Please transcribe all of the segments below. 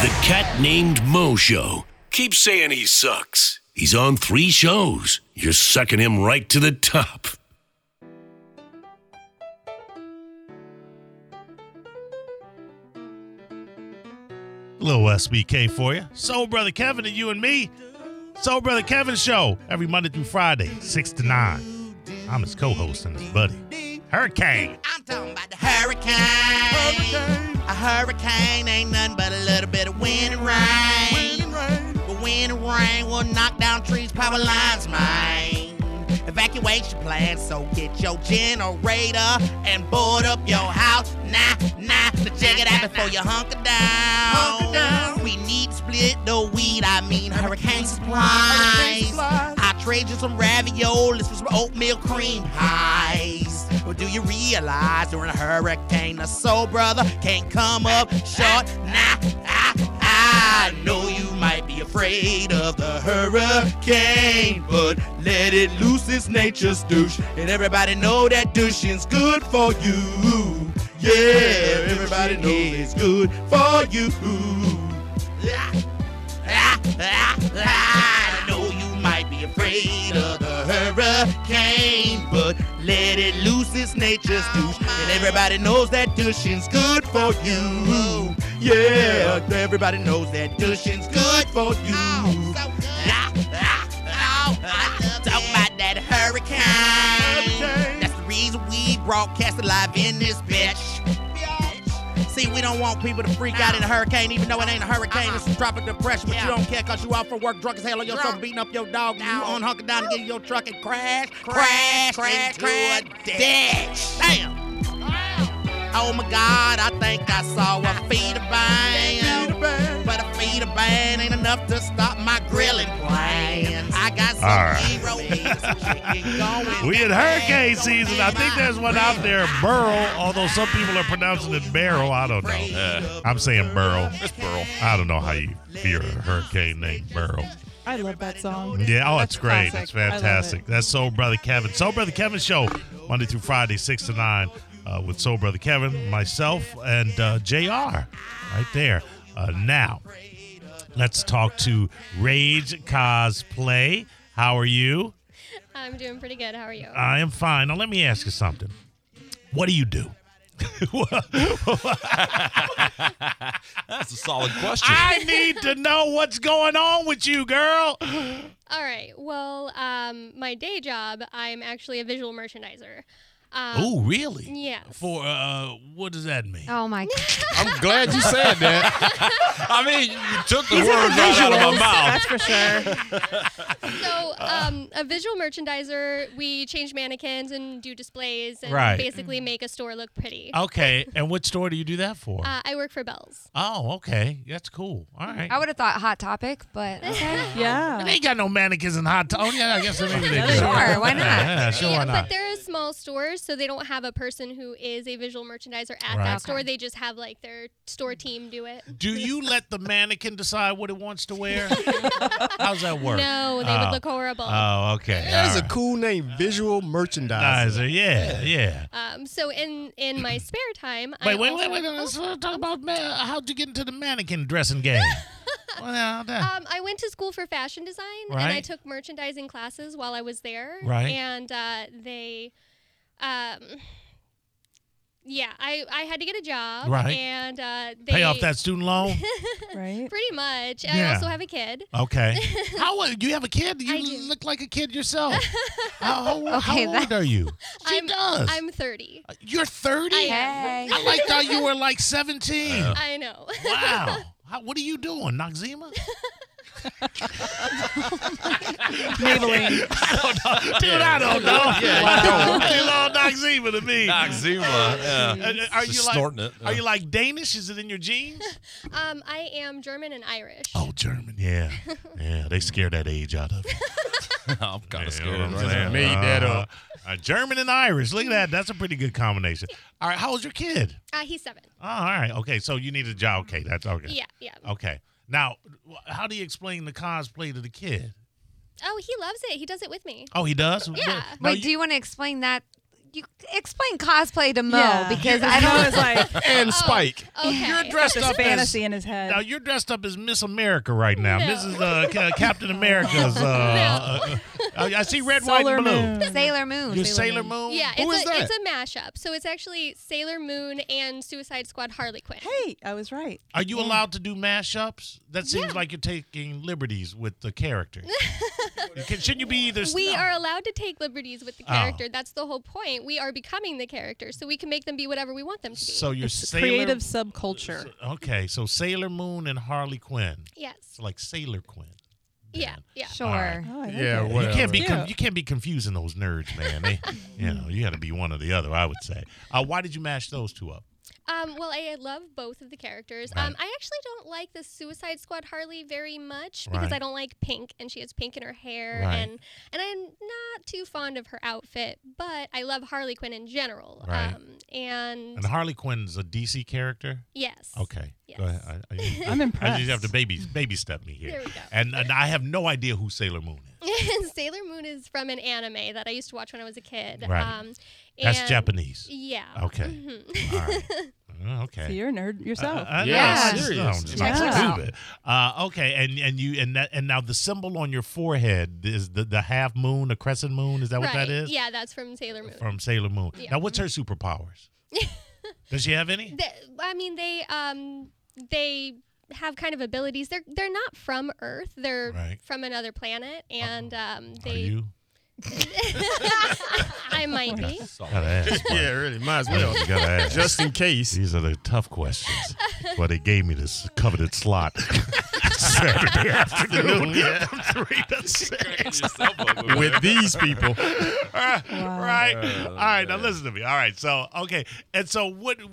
The Cat Named Mo Show. Keep saying he sucks. He's on 3 shows. You're sucking him right to the top. Little SBK for you. Soul Brother Kevin and you and me. Soul Brother Kevin Show every Monday through Friday, 6 to 9. I'm his co-host and his buddy, Hurricane. I'm talking about the hurricane. A hurricane ain't nothing but a little bit of wind and rain. But wind and rain will knock down trees, power lines, man. Evacuation plans, so get your generator and board up your house. Nah, to check it out before you hunker down. We need to split the weed, hurricane supplies. I'll trade you some raviolis for some oatmeal cream pies. But do you realize during a hurricane, a soul brother can't come up short? I know you might be afraid of the hurricane, but let it loose, it's nature's douche. And everybody know that douching's good for you. Yeah, everybody know it's good for you. I know you might be afraid of the hurricane, but let it loose, it's nature's douche. And everybody knows that douching's good for you. Yeah, everybody knows that douching's good for you. Talk about that hurricane. That's the reason we broadcast live in this bitch. See, we don't want people to freak out in a hurricane, even though it ain't a hurricane, it's a tropical depression, but you don't care because you out for work drunk as hell on your sofa, beating up your dog, and you unhunker down and get in your truck and crash into a ditch. Damn. Oh my God, I think I saw a feeder band. But a feeder band ain't enough to stop my grilling plans. I got some hero chicken going. We in hurricane season. I think there's one out there, Burrow, although some people are pronouncing it Barrow. I don't know. I'm saying Burrow. It's Burrow. I don't know how you fear a hurricane named Burrow. I love that song. Yeah, it's great. Classic. It's fantastic. That's Soul Brother Kevin. Soul Brother Kevin Show, Monday through Friday, 6 to 9. With Soul Brother Kevin, myself, and JR right there. Now, let's talk to Rage Cosplay. How are you? I'm doing pretty good. How are you? I am fine. Now, let me ask you something. What do you do? That's a solid question. I need to know what's going on with you, girl. All right. Well, my day job, I'm actually a visual merchandiser. Oh, really? Yes. For, what does that mean? Oh, my God. I'm glad you said that. I mean, you took the words right out of my mouth. That's for sure. So, a visual merchandiser, we change mannequins and do displays and Right. basically make a store look pretty. Okay, and what store do you do that for? I work for Bell's. Oh, okay. That's cool. All right. I would have thought Hot Topic, but okay. Yeah. They ain't got no mannequins in hot. Oh, yeah, I guess maybe they do. Sure, why not? Yeah, sure, why Yeah, not? but they're a small store, so they don't have a person who is a visual merchandiser at Right. that store. They just have like their store team do it. Do you let the mannequin decide what it wants to wear? How's that work? No, they would look horrible. Oh, okay. That is All a right. cool name, visual merchandising. Yeah. So in my spare time, Wait. I Let's talk about how'd you get into the mannequin dressing game? I went to school for fashion design, and I Right. took merchandising classes while I was there. Right. And they, I had to get a job. Right. And they Pay off that student loan? Right. pretty much. I Yeah. also have a kid. Okay. You have a kid? You I do. look like a kid yourself. How Okay, old are you? She does. I'm 30. You're 30? I am. Hey. I like thought you were like 17. I know. Wow. What are you doing, Noxzema? Maybelline. Dude, I don't know. Yeah, Wow. You know Noxzema to me. Noxzema. Yeah. Are Just you like snorting it. Are you like Danish? Is it in your genes? I am German and Irish. Oh, German, yeah. Yeah, they scare that age out of you. I'm kind of You know scared what I'm right saying? now. Made that up. German and Irish. Look at that. That's a pretty good combination. All right, how old's your kid? He's 7. Oh, all right. Okay, so you need a job. Okay, that's okay. Yeah. Okay. Now, how do you explain the cosplay to the kid? Oh, he loves it. He does it with me. Oh, he does? Yeah. No, Wait, do you want to explain that You explain cosplay to Mo Yeah. because I I know don't. it's like And Spike. Okay. You're dressed this up fantasy as in his head. now. You're dressed up as Miss America right now. No. Mrs. Captain America's. I see red, white, Solar and blue. Moon. Sailor Moon. You're Sailor Moon. Yeah, Who is that? it's a mashup. So it's actually Sailor Moon and Suicide Squad Harley Quinn. Hey, I was right. Are you allowed to do mashups? That seems Yeah. like you're taking liberties with the character. Shouldn't you be either? We no. are allowed to take liberties with the Oh. character. That's the whole point. We are becoming the character, so we can make them be whatever we want them to be. So you're It's Sailor. creative subculture. Okay, so Sailor Moon and Harley Quinn. yes. It's like Sailor Quinn. Yeah. Yeah. Sure. All right. Oh, I like Yeah, it. what- You can't be Cute. you can't be confusing those nerds, man. You got to be one or the other. I would say. Why did you mash those two up? Well, I love both of the characters. Right. I actually don't like the Suicide Squad Harley very much because Right. I don't like pink, and she has pink in her hair, Right. and I'm not too fond of her outfit. But I love Harley Quinn in general. Right. And And Harley Quinn's a DC character. yes. Okay. Yes. Go ahead. I'm I impressed. just have to baby step me here. There we go. And I have no idea who Sailor Moon is. Sailor Moon is from an anime that I used to watch when I was a kid. Right. That's and- Japanese. Yeah. Okay. Mhm. All right. Okay. So you're a nerd yourself. Yeah, no, serious. it's Check not it out. stupid. Okay, and now the symbol on your forehead is the half moon, a crescent moon. Is that what Right. that is? Yeah, that's from Sailor Moon. From Sailor Moon. Yeah. Now, what's her superpowers? Does she have any? They have kind of abilities. They're not from Earth. They're Right. from another planet, and Are they. you? I might be. Gotta ask. Yeah, really. Might as You well. gotta ask. Just in case. These are the tough questions. Well, they gave me this coveted slot Saturday afternoon from 3 to 6. With these people. Right. All right. Now listen to me. All right. So okay. And so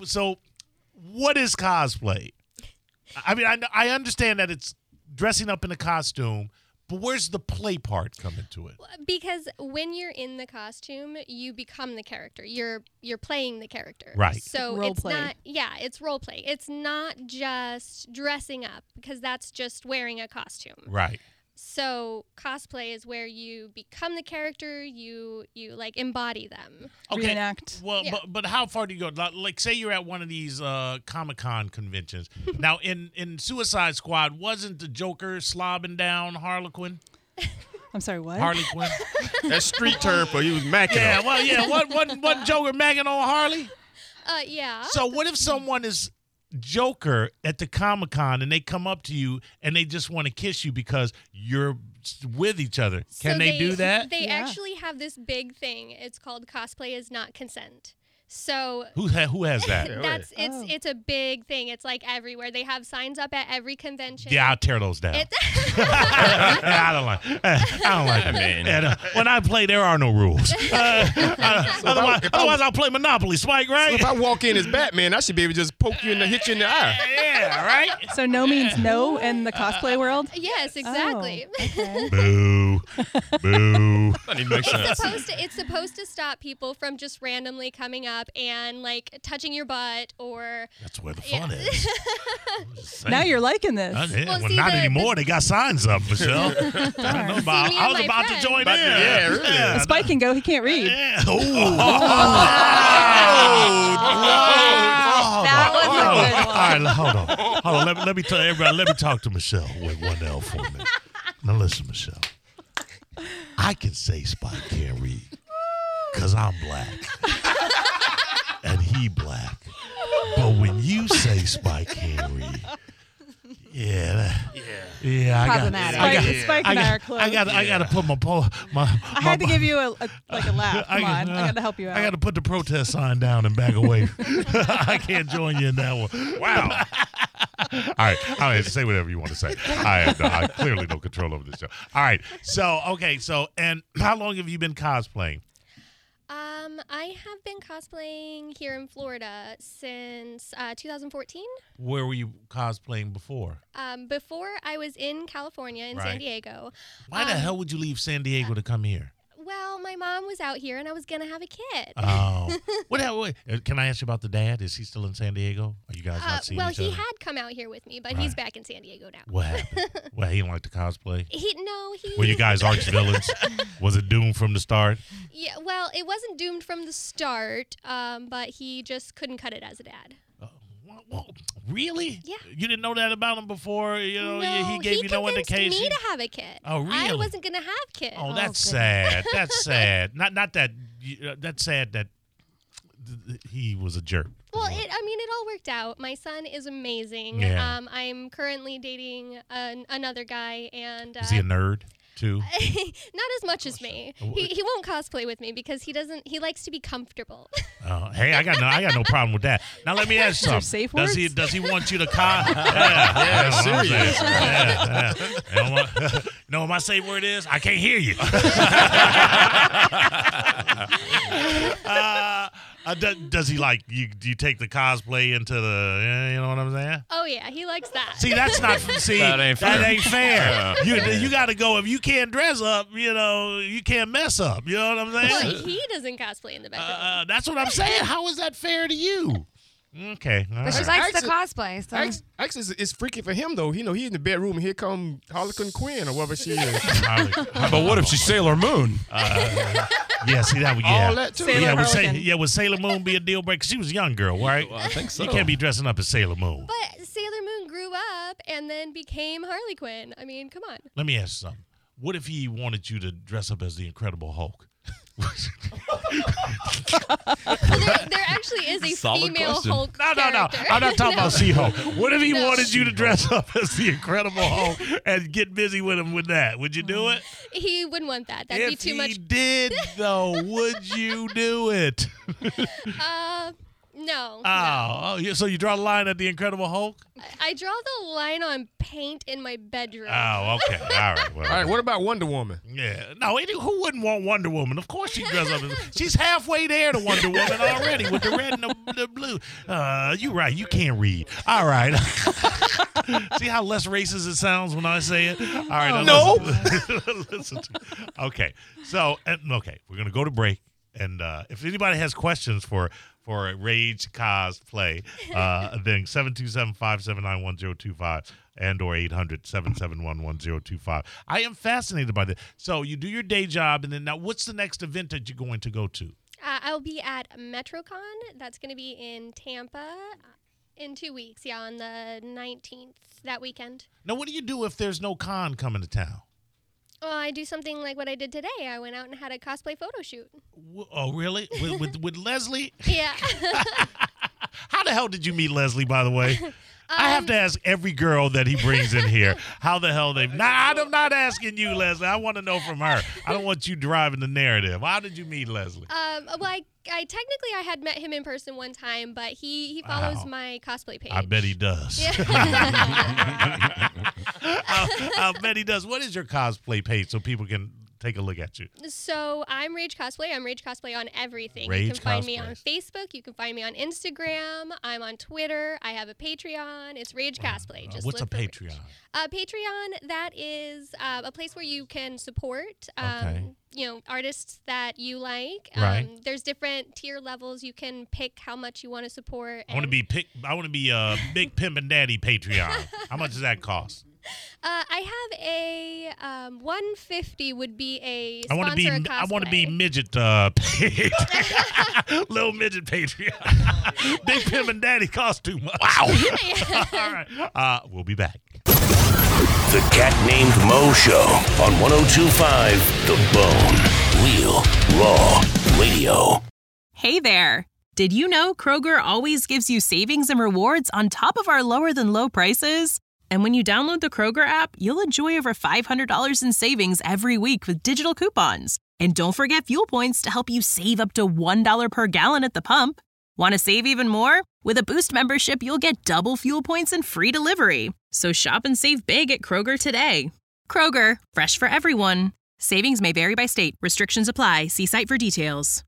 what is cosplay? I mean, I understand that it's dressing up in a costume, but where's the play part come into it? Because when you're in the costume, you become the character. You're playing the character. Right. So Role it's play. not. Yeah, it's role play. It's not just dressing up because that's just wearing a costume. Right. So cosplay is where you become the character. You like embody them. Okay. Reenact. Well, Yeah. but how far do you go? Like, say you're at one of these Comic-Con conventions. Now, in Suicide Squad, wasn't the Joker slobbing down Harlequin? I'm sorry, what? Harley Quinn? That's street term for he was macking Yeah, up. well, yeah. What Joker magging on Harley? Yeah. So what if someone is Joker at the Comic-Con and they come up to you and they just want to kiss you because you're with each other? Can So they do that? They Yeah. actually have this big thing. It's called cosplay is not consent. So Who has that? that's Oh. it's a big thing. It's like everywhere. They have signs up at every convention. Yeah, I'll tear those down. It- I don't like that, man. And, when I play, there are no rules. Otherwise, I'll play Monopoly, Spike, right? If I walk in as Batman, I should be able to just poke you in the hit you in the eye. Yeah, right? So no means no in the cosplay world? yes, exactly. Oh, okay. Boo. Boo. That even makes sense. It's supposed to stop people from just randomly coming up and like touching your butt or That's where the fun is. I'm just saying. Now you're liking this. Well, well, see, not the- anymore. They got signs up, Michelle. I don't know about. See, me I and was my about to friend. join in. Yeah, really. Yeah. Spike can go. He can't read. Yeah. Ooh. That was a good All right, hold on. Let me tell everybody. Let me talk to Michelle with one L for a minute. Now listen, Michelle. I can say Spike can't read because I'm black and he black. But when you say Spike can't read, yeah, I Problematic. Spike and I are close. I got to put my I had to give you a laugh. Come on. I got to help you out. I got to put the protest sign down and back away. I can't join you in that one. Wow. All right, say whatever you want to say. I clearly no control over this show. All right, and how long have you been cosplaying? I have been cosplaying here in Florida since 2014. Where were you cosplaying before? Before I was in California in Right. San Diego. Why the hell would you leave San Diego to come here? Well, my mom was out here, and I was going to have a kid. Oh. What, can I ask you about the dad? Is he still in San Diego? Are you guys not seeing each other? Well, he had come out here with me, but he's back in San Diego now. What happened? Well, he didn't like the cosplay? Were you guys arch villains? Was it doomed from the start? Yeah, well, it wasn't doomed from the start, but he just couldn't cut it as a dad. Well, really? Yeah. You didn't know that about him before? No, he gave you no indication? He convinced me to have a kid. Oh, really? I wasn't going to have kids. Oh, that's sad. That's sad. Not that. That's sad that he was a jerk. Well, it all worked out. My son is amazing. Yeah. I'm currently dating another guy, and is he a nerd too? Not as much as me. He won't cosplay with me because he likes to be comfortable. Oh, hey, I got no problem with that. Now let me ask you something. Safe Does he want you to serious. You know what my safe word is? I can't hear you. Does he like you? Do you take the cosplay into the? You know what I'm saying? Oh yeah, he likes that. See, that's not. See, That ain't fair. You got to go. If you can't dress up, you can't mess up. You know what I'm saying? Well, he doesn't cosplay in the bedroom. That's what I'm saying. How is that fair to you? Okay. But she likes the cosplay. So. Actually, it's freaky for him, though. He in the bedroom, and here come Harlequin Quinn, or whatever she is. But what if she's Sailor Moon? Yeah, see that? Yeah. All that, too. Would Sailor Moon be a deal breaker? She was a young girl, right? Well, I think so. You can't be dressing up as Sailor Moon. But Sailor Moon grew up and then became Harley Quinn. I mean, come on. Let me ask you something. What if he wanted you to dress up as the Incredible Hulk? Well, there actually is a Solid female question. Hulk No. character. I'm not talking about She-Hulk. What if he No. wanted you to dress up as the Incredible Hulk and get busy with him with that? Would you do it? He wouldn't want that. That'd be too much. If he did, though, would you do it? No. Oh, so you draw the line at the Incredible Hulk? I draw the line on paint in my bedroom. Oh, okay. All right. Well, All right, what about Wonder Woman? yeah. No, who wouldn't want Wonder Woman? Of course she dress up. She's halfway there to Wonder Woman already with the red and the blue. You're right. You can't read. All right. See how less racist it sounds when I say it? All right. No. Listen to okay. So, we're going to go to break. And if anybody has questions for Rage Cosplay, then 727-579-1025 and or 800-771-1025. I am fascinated by this. So you do your day job, and then now what's the next event that you're going to go to? I'll be at MetroCon. That's going to be in Tampa in 2 weeks. Yeah, on the 19th, that weekend. Now, what do you do if there's no con coming to town? Well, I do something like what I did today. I went out and had a cosplay photo shoot. Oh, really? with Leslie? Yeah. How the hell did you meet Leslie, by the way? I have to ask every girl that he brings in here how the hell they've... I'm not asking you, Leslie. I want to know from her. I don't want you driving the narrative. How did you meet Leslie? Well, I technically I had met him in person one time, but he follows my cosplay page. I bet he does. Yeah. I bet he does. What is your cosplay page so people can take a look at you? So I'm Rage Cosplay. I'm Rage Cosplay on everything. Rage you can find me Cosplays. on Facebook. You can find me on Instagram. I'm on Twitter. I have a Patreon. It's Rage Cosplay. Just what's a look for Rage. Patreon? Patreon, that is a place where you can support Okay. artists that you like. Right. There's different tier levels. You can pick how much you want to support. I want to be Big Pimpin' Daddy Patreon. How much does that cost? I have a $150 would be a I sponsor a cosplay. want to be midget little midget Patreon. Big Pimpin' Daddy costs too much. Wow. All right. We'll be back. The Cat Named Mo Show on 102.5 The Bone. Real Raw Radio. Hey there. Did you know Kroger always gives you savings and rewards on top of our lower than low prices? And when you download the Kroger app, you'll enjoy over $500 in savings every week with digital coupons. And don't forget fuel points to help you save up to $1 per gallon at the pump. Want to save even more? With a Boost membership, you'll get double fuel points and free delivery. So shop and save big at Kroger today. Kroger, fresh for everyone. Savings may vary by state. Restrictions apply. See site for details.